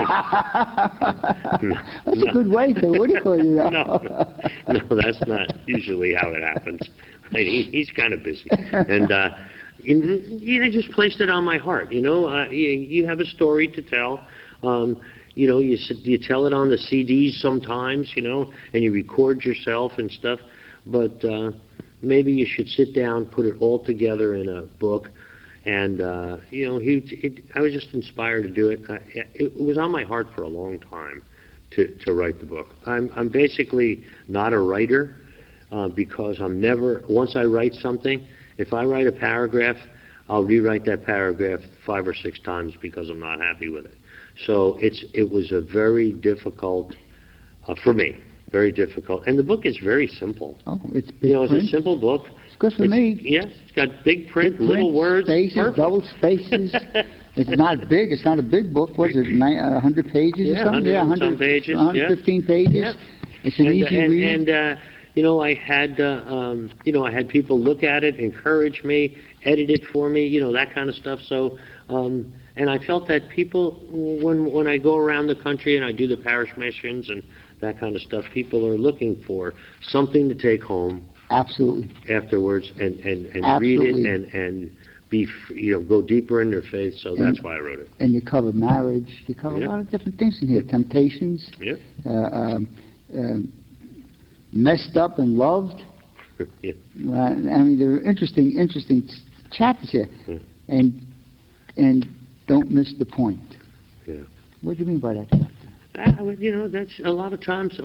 That's a good way to, what do you call it? No, that's not usually how it happens. He's kind of busy. And I just placed it on my heart. You have a story to tell. You tell it on the CDs sometimes, and you record yourself and stuff. But, maybe you should sit down, put it all together in a book. And, I was just inspired to do it. It was on my heart for a long time to write the book. I'm basically not a writer because once I write something, if I write a paragraph, I'll rewrite that paragraph 5 or 6 times because I'm not happy with it. So it was a very difficult, for me, very difficult. And the book is very simple. Oh, it's big It's print. a simple book. It's good for me. Yeah, it's got big print, Big little print, words. spaces, Perfect. double spaces. It's not big. It's not a big book. Was it 100 pages Yeah, or something? 100 and some pages, 115 pages. Yeah. It's an easy read. I had people look at it, encourage me, edit it for me, that kind of stuff. So, and I felt that people, when I go around the country and I do the parish missions and that kind of stuff, people are looking for something to take home Absolutely. afterwards and read Absolutely. it and be, go deeper in their faith. So that's why I wrote it. And you cover marriage. You cover Yeah. a lot of different things in here. Temptations. Yeah. Messed up and loved. Yeah. I mean, there are interesting chapters here. Yeah. And don't miss the point. Yeah. What do you mean by that chapter? That's a lot of times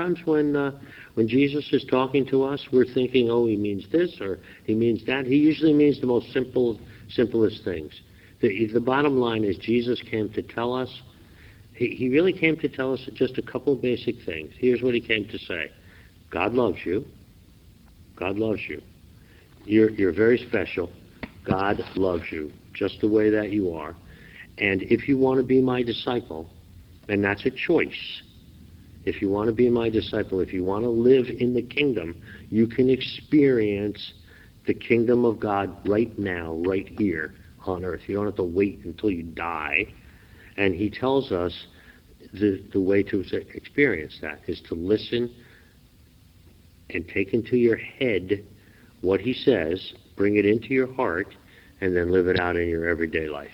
when Jesus is talking to us, we're thinking, oh, he means this or he means that. He usually means the most simplest things. The bottom line is Jesus came to tell us, he really came to tell us just a couple of basic things. Here's what he came to say. God loves you. God loves you. You're very special. God loves you just the way that you are. And if you want to be my disciple, and that's a choice. If you want to be my disciple, if you want to live in the kingdom, you can experience the kingdom of God right now, right here on earth. You don't have to wait until you die. And he tells us the way to experience that is to listen and take into your head what he says, bring it into your heart, and then live it out in your everyday life.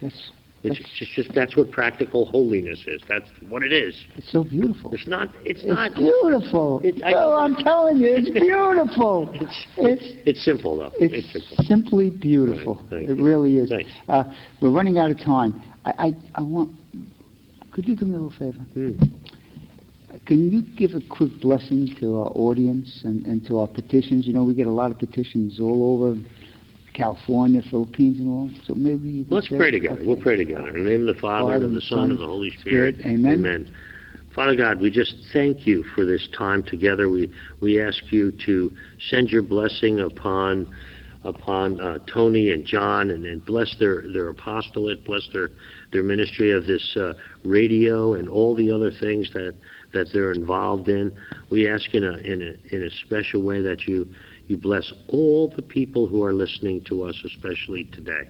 That's what practical holiness is. That's what it is. It's so beautiful. It's not. Beautiful. I'm telling you, it's beautiful. It's simple though. It's simple. simply beautiful. Right, thank It you. really is. Thanks. We're running out of time. I want. Could you do me a little favor? Can you give a quick blessing to our audience and to our petitions? We get a lot of petitions all over California, Philippines, and all. So maybe you Let's pray together. We'll pray together. In the name of the Father, and of the Son, and of the Holy Spirit. Amen. Father God, we just thank you for this time together. We ask you to send your blessing upon Tony and John, and bless their apostolate, bless their ministry of this radio and all the other things that they're involved in. We ask in a special way that you bless all the people who are listening to us, especially today.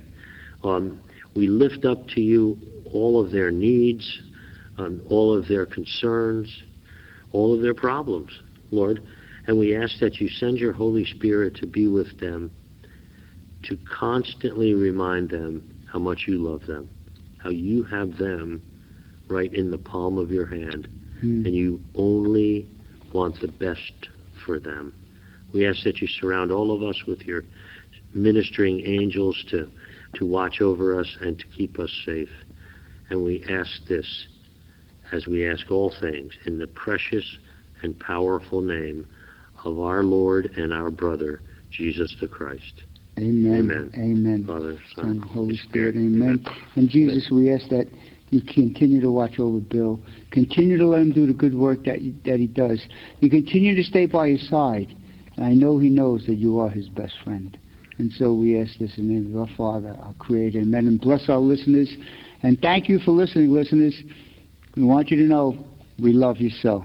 We lift up to you all of their needs, all of their concerns, all of their problems, Lord. And we ask that you send your Holy Spirit to be with them, to constantly remind them how much you love them, how you have them right in the palm of your hand, and you only want the best for them. We ask that you surround all of us with your ministering angels to watch over us and to keep us safe. And we ask this, as we ask all things, in the precious and powerful name of our Lord and our brother, Jesus the Christ. Amen. Amen. Father, Son, Holy Spirit. Amen. And Jesus, we ask that you continue to watch over Bill. Continue to let him do the good work that he does. You continue to stay by his side. And I know he knows that you are his best friend. And so we ask this in the name of our Father, our Creator. Amen. And bless our listeners. And thank you for listening, listeners. We want you to know we love you so.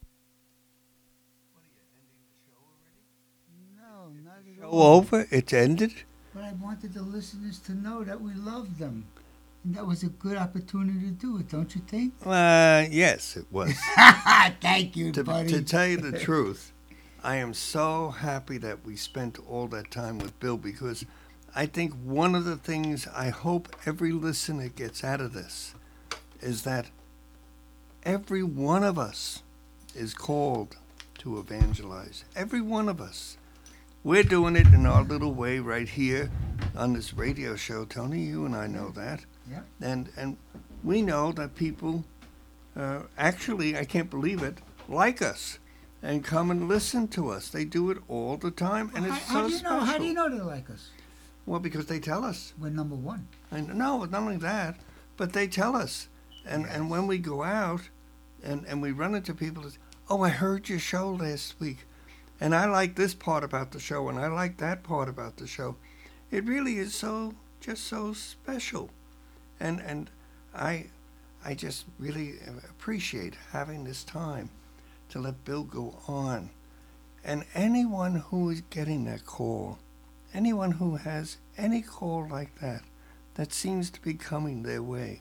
No, not at Show all. over? It's ended? But I wanted the listeners to know that we love them. And that was a good opportunity to do it, don't you think? Yes, it was. Thank you, to buddy. tell you the truth, I am so happy that we spent all that time with Bill, because I think one of the things I hope every listener gets out of this is that every one of us is called to evangelize. Every one of us. we're doing it in our little way right here on this radio show, Tony. You and I know that. Yeah. And we know that people actually, I can't believe it, like us and come and listen to us. They do it all the time, and it's How so do you special. know? How do you know they like us? Well, because they tell us. We're number one. And no, not only that, but they tell us. And when we go out and we run into people, it's, oh, I heard your show last week, and I like this part about the show, and I like that part about the show. It really is just so special. And I just really appreciate having this time to let Bill go on. And anyone who is getting that call, anyone who has any call like that seems to be coming their way,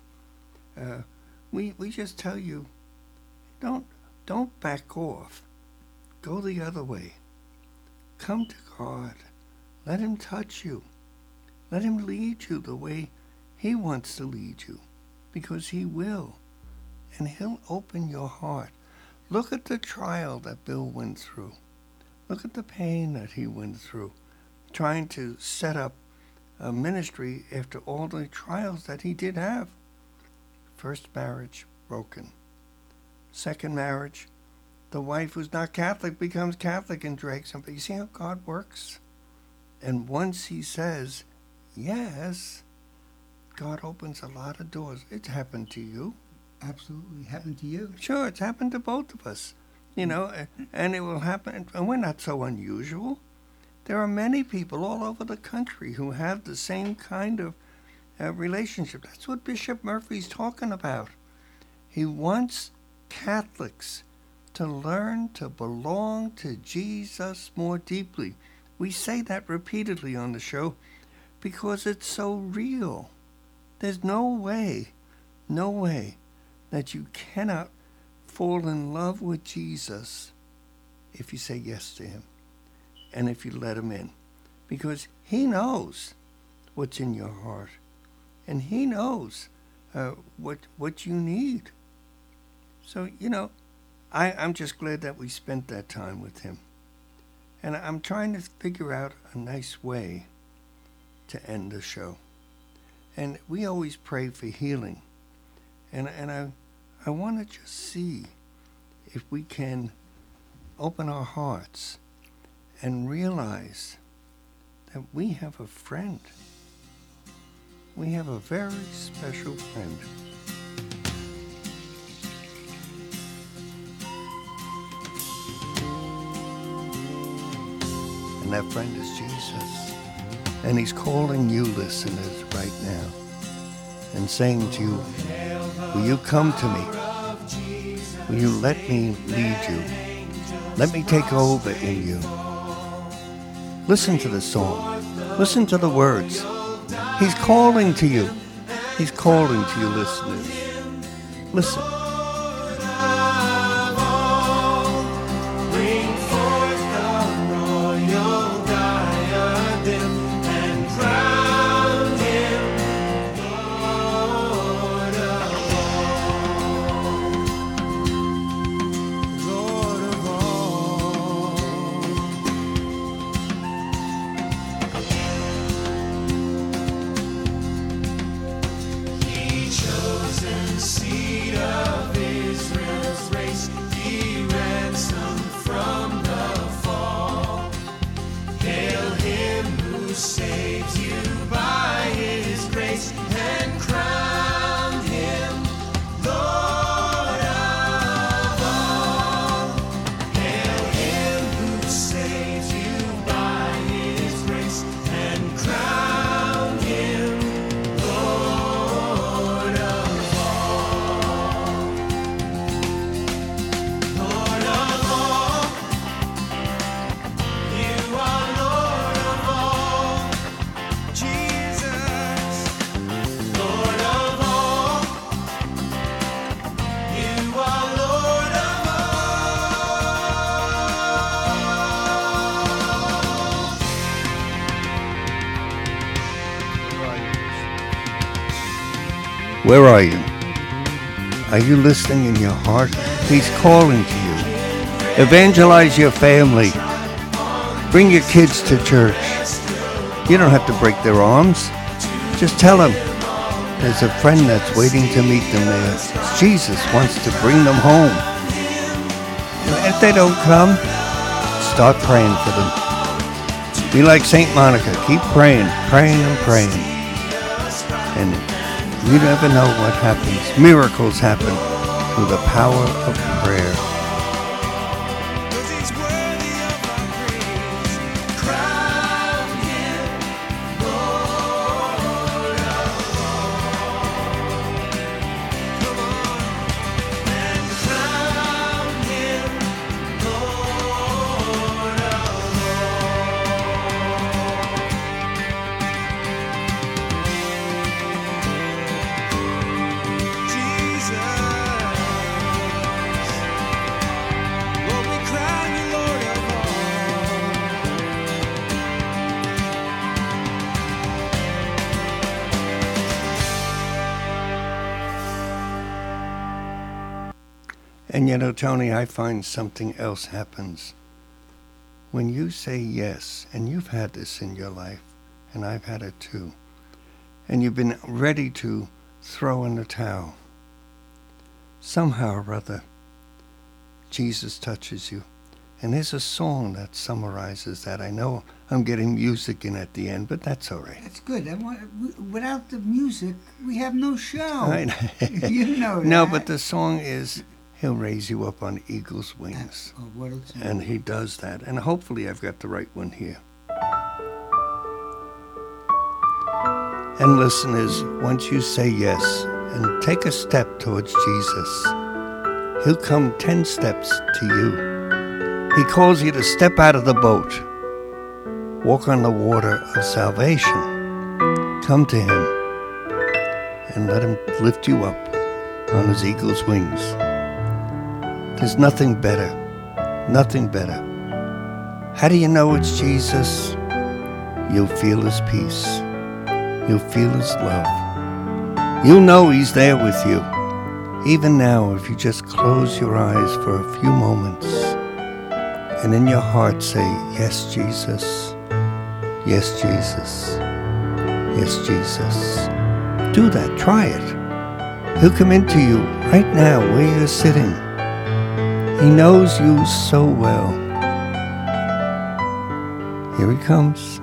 we just tell you, don't back off. Go the other way. Come to God. Let Him touch you. Let Him lead you the way He wants to lead you, because He will. And He'll open your heart. Look at the trial that Bill went through. Look at the pain that he went through, trying to set up a ministry after all the trials that he did have. First marriage, broken. Second marriage, the wife who's not Catholic becomes Catholic and drags him. But you see how God works? And once he says yes, God opens a lot of doors. It's happened to you. Absolutely. Happened to you. Sure, it's happened to both of us, you know, and it will happen. And we're not so unusual. There are many people all over the country who have the same kind of relationship. That's what Bishop Murphy's talking about. He wants Catholics to learn to belong to Jesus more deeply. We say that repeatedly on the show because it's so real. There's no way that you cannot fall in love with Jesus if you say yes to Him and if you let Him in, because He knows what's in your heart and He knows what you need. So, you know, I'm just glad that we spent that time with Him, and I'm trying to figure out a nice way to end the show. And we always pray for healing. And I want to just see if we can open our hearts and realize that we have a friend. We have a very special friend. And that friend is Jesus. And He's calling you listeners right now and saying to you, will you come to me? Will you let me lead you? Let me take over in you. Listen to the song. Listen to the words. He's calling to you. He's calling to you, listeners. Listen. Where are you? Are you listening in your heart? He's calling to you. Evangelize your family. Bring your kids to church. You don't have to break their arms. Just tell them there's a friend that's waiting to meet them there. Jesus wants to bring them home. And if they don't come, start praying for them. Be like St. Monica. Keep praying, praying and praying. And you never know what happens. Miracles happen through the power of prayer. And you know, Tony, I find something else happens. When you say yes, and you've had this in your life, and I've had it too, and you've been ready to throw in the towel, somehow or other, Jesus touches you. And there's a song that summarizes that. I know I'm getting music in at the end, but that's all right. That's good. Without the music, we have no show. You know that. No, but the song is, He'll raise you up on eagle's wings. Oh, what a song. And He does that. And hopefully I've got the right one here. And listeners, once you say yes and take a step towards Jesus, He'll come 10 steps to you. He calls you to step out of the boat, walk on the water of salvation. Come to Him and let Him lift you up on His eagle's wings. There's nothing better, nothing better. How do you know it's Jesus? You'll feel His peace. You'll feel His love. You'll know He's there with you. Even now, if you just close your eyes for a few moments and in your heart say, yes, Jesus. Yes, Jesus. Yes, Jesus. Do that. Try it. He'll come into you right now where you're sitting. He knows you so well. Here He comes.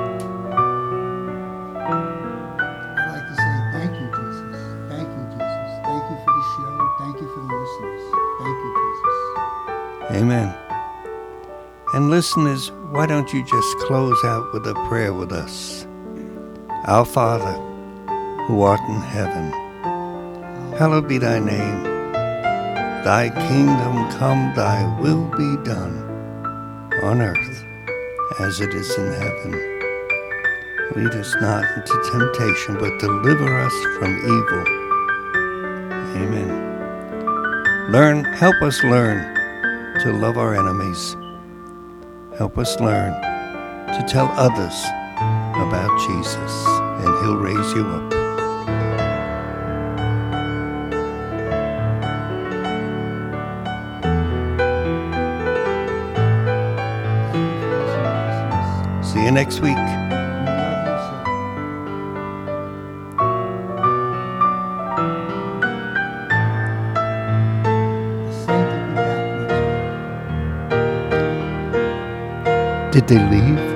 I'd like to say thank you, Jesus. Thank you, Jesus. Thank you for the show. Thank you for the listeners. Thank you, Jesus. Amen. And listeners, why don't you just close out with a prayer with us? Our Father, who art in heaven, hallowed be Thy name. Thy kingdom come, Thy will be done, on earth as it is in heaven. Lead us not into temptation, but deliver us from evil. Amen. Help us learn to love our enemies. Help us learn to tell others about Jesus, and He'll raise you up. See you next week. We love you, sir. The saint will be back next week. Did they leave?